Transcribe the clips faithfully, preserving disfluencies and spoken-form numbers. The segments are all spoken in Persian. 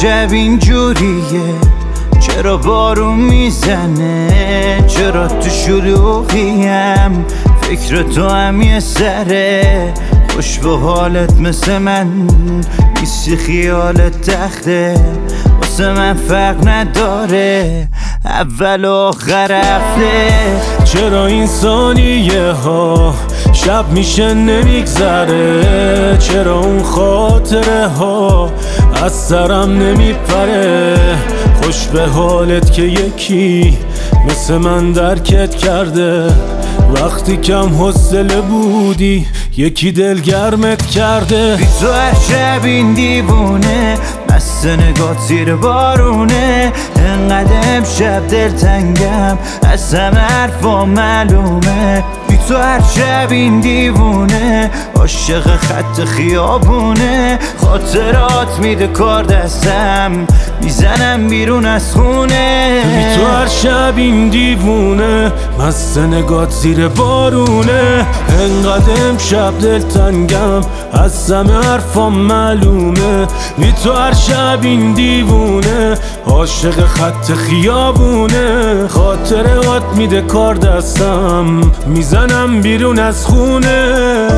شب اینجوریه؟ چرا بارون میزنه؟ چرا تو شلوغیم؟ فکر تو هم یه سره، خوش به حالت مثل من نیستی، خیالت تخته واسه من فرق نداره اول و آخر هفته. چرا این ثانیه ها شب میشه نمیگذره؟ چرا اون خاطره ها از سرم نمیپره؟ خوش به حالت که یکی مثل من درکت کرده، وقتی کم حوصله بودی یکی دلگرمت کرده. بی تو هر شب این دیوونه، مست نگات زیر بارونه، انقدر امشب دلتنگم از همه حرفا معلومه. بی تو هر شب این دیوونه، عاشق خط خیابونه، خاطرات میده کار دستم میزنم بیرون از خونه. بی تو هر شب این دیوونه، مست نگات زیر بارونه، انقدر امشب دلتنگم از همه حرفا معلومه. بی تو هر شب این دیوونه، عاشق خط خیابونه، خاطرات میده کار دستم میزنم بیرون از خونه.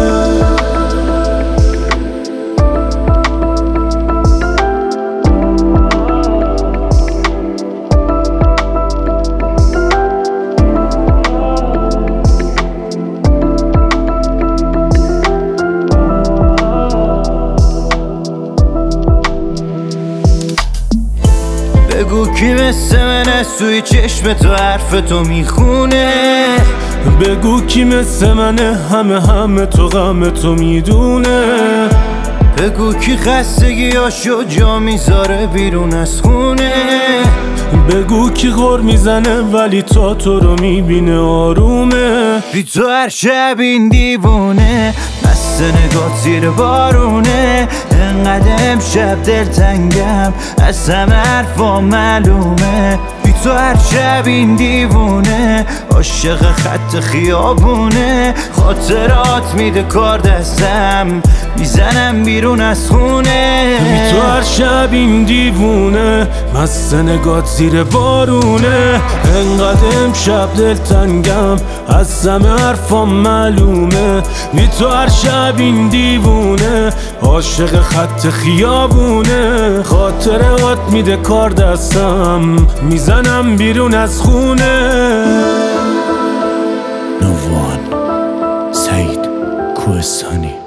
بگو کی مثل من از توی چشم تو حرف تو میخونه؟ بگو کی مثل منه همه همه تو غم تو میدونه؟ بگو کی خستگیاشو جا میذاره بیرون از خونه؟ بگو کی غر میزنه ولی تا تو رو میبینه آرومه؟ بی تو هر شب این دیوونه، مست نگات زیر بارونه، انقدر امشب دلتنگم از همه حرفا معلومه. بی تو هر شب این دیوونه، عاشق خط خیابونه، خاطرات میده کار دستم میزنم بیرون از خونه. بی تو هر شب این دیوونه، مست نگات زیر بارونه، انقدر امشب دلتنگم از همه حرفا معلومه. بی تو هر شب این دیوونه، عاشق خط خیابونه، خاطرات میده کار دستم میزنم بیرون از خونه. نووان سعید کوهستانی.